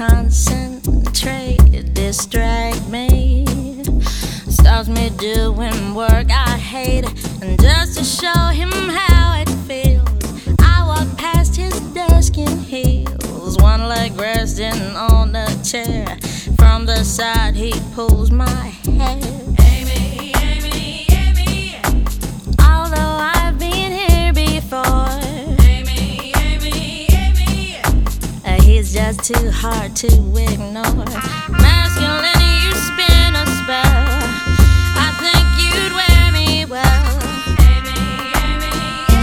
concentrate, distract me. Stops me doing work I hate, and just to show him how it feels, I walk past his desk in heels, one leg resting on the chair. From the side he pulls my hair. Amy, Amy, Amy. Although I've been here before, Amy, Amy, Amy. He's just too hard to ignore. Masculine, you spin a spell. I think you'd wear me well. Amy, Amy,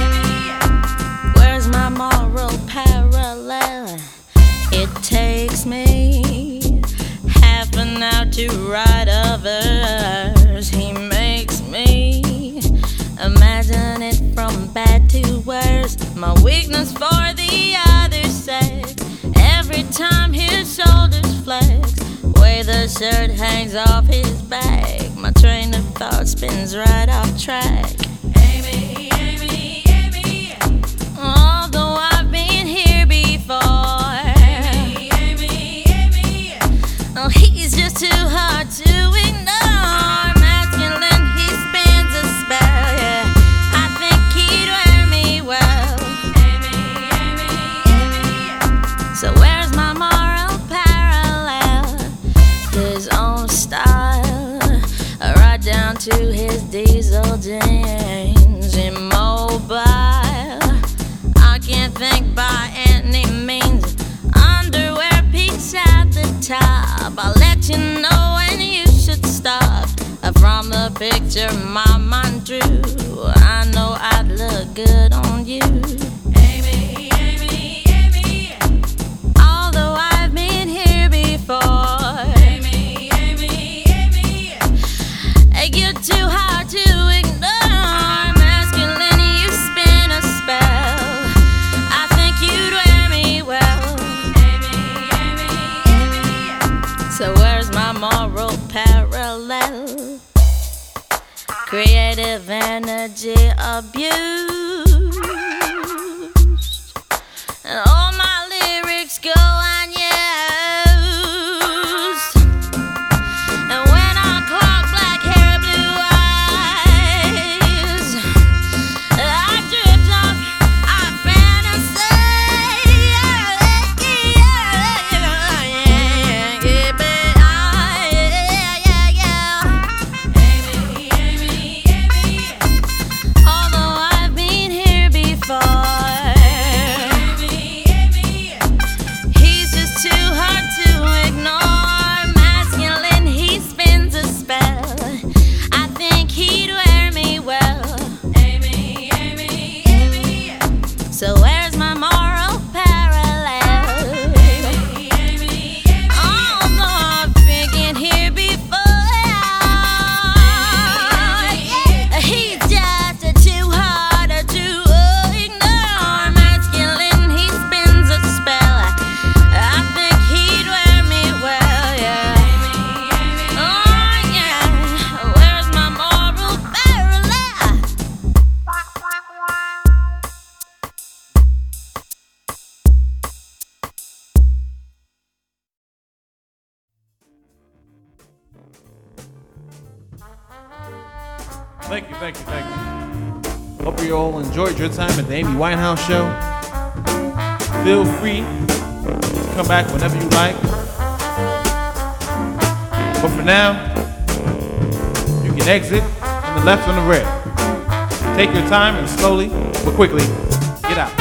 Amy. Where's my moral parallel? It takes me half an hour to write a verse. He makes me imagine it from bad to worse. My weakness for the other sex. Every time his shoulders flex, way the shirt hangs off his back, my train of thought spins right off track. Amy, Amy, Amy. Although I've been here before, Amy, Amy, Amy. Oh, he's just too hard to ignore. Masculine, he spins a spell, yeah. I think he'd wear me well. Amy, Amy, Amy. So where's my moral parallel? His own style, right down to his diesel jeans. Immobile, I can't think by any means. Underwear peaks at the top. I'll let you know when you should stop. From the picture my mind drew, I know I'd look good on you. Amy, Amy, Amy. Although I've been here before, Amy, Amy, Amy. You're too hard to ignore. Masculine, you spin a spell. I think you'd wear me well. Amy, Amy, Amy. So where's my moral parallel? Creative energy abused, and all my lyrics go unused. And when I clock black hair, blue eyes, I drift off, I fantasize. Amy, Amy, Amy. Although I've been here before, Amy, Amy. He's just too hard to ignore. Masculine, he spins a spell. I think he'd wear me well. Amy, Amy, Amy. So where's my moral parallel? Amy, Amy, Amy. Although I've been here before, he's just too hard to ignore. Masculine, he spins a spell. I think he'd wear me well, yeah. Oh, yeah. Where's my moral parallel? Thank you, thank you, thank you. Hope you all enjoyed your time at the Amy Winehouse Show. Feel free to come back whenever you like. But for now, you can exit on the left or the right. Take your time and slowly but quickly get out.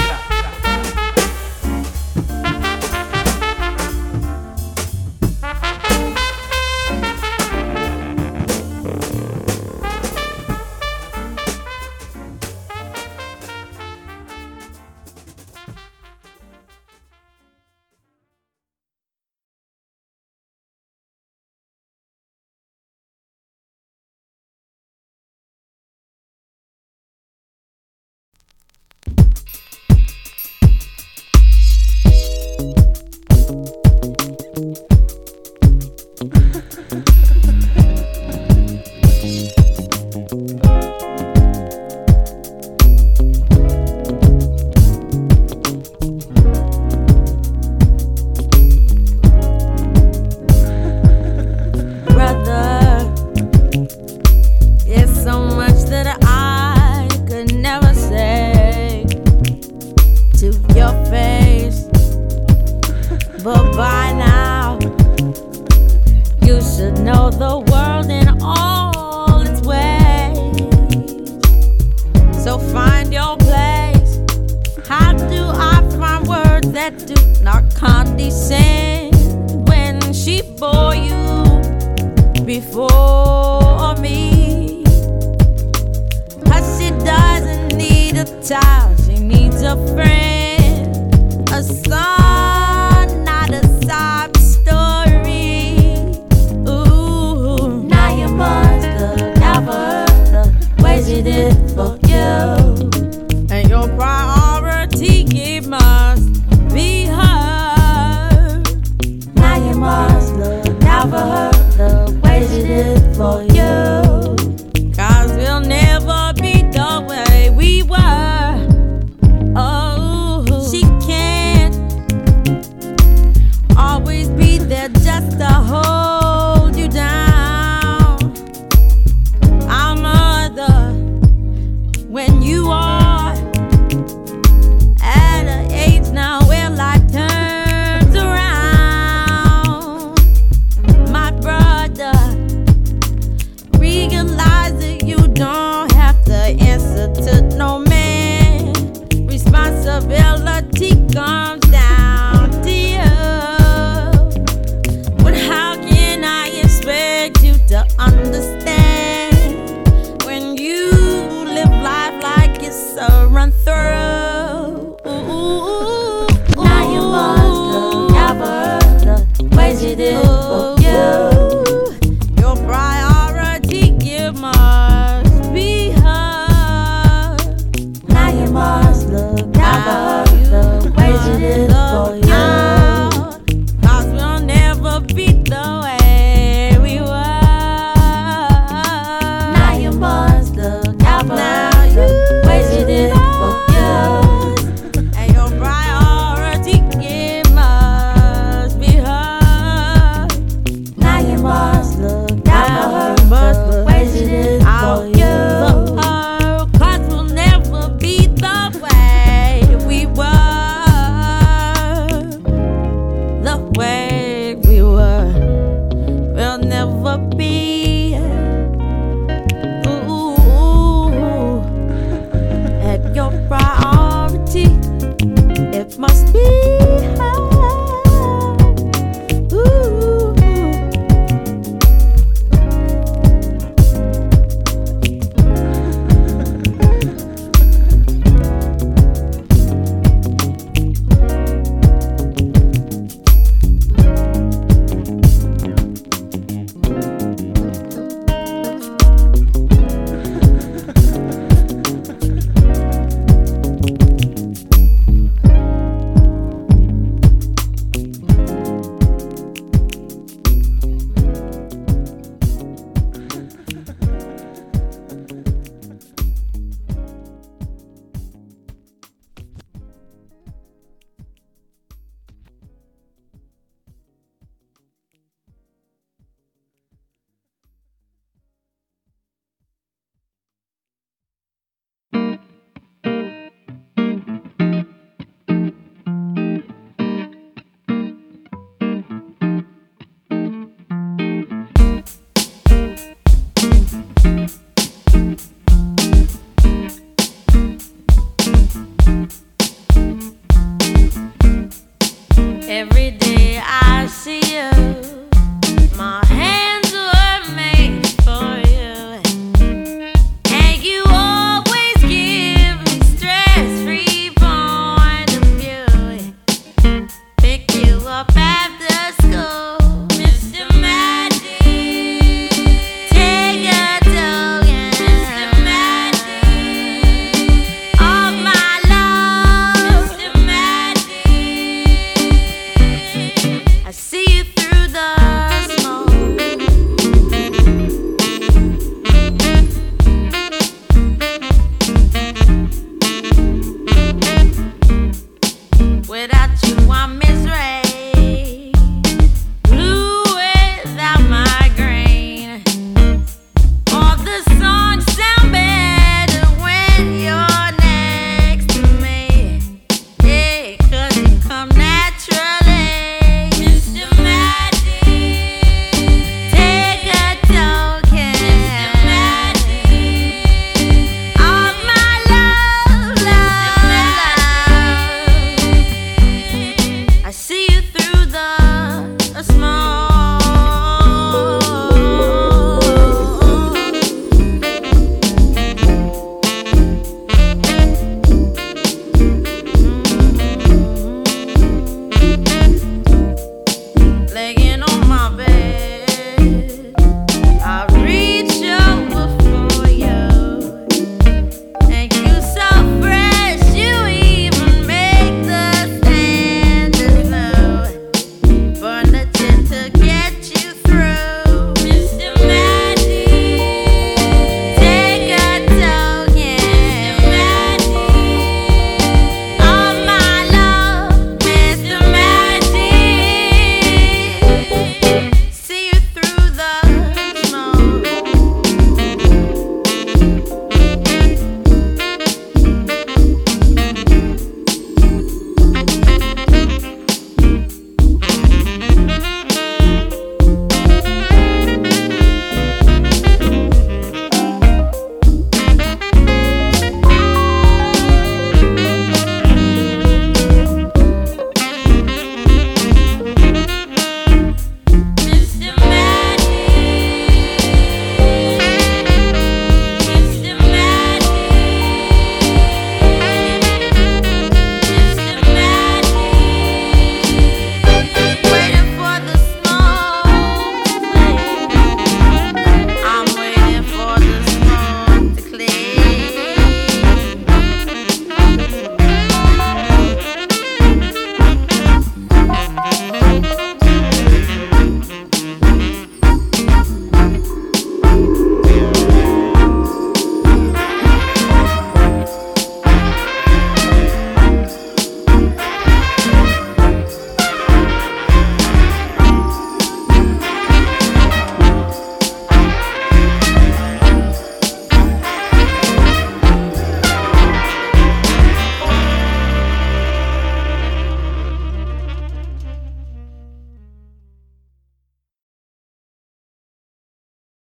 know the world in all its ways. So find your place. How do I find words that do not condescend when she bore you before me? 'Cause she doesn't need a child, she needs a friend, a son, not a sob story. Ooh, now you must look out for her the way she did for you, and your priority must be her. Now you must look out for her the way she did for you, 'cause we'll never be the way we were. Oh, she can't always be there just to hold you down. Our mother, when you are at an age now where life turns around, my brother, realize that you don't have to answer to no man. Responsibility comes down to you. But how can I expect you to understand when you live life like it's a run through? Now you must look out for her the way she did for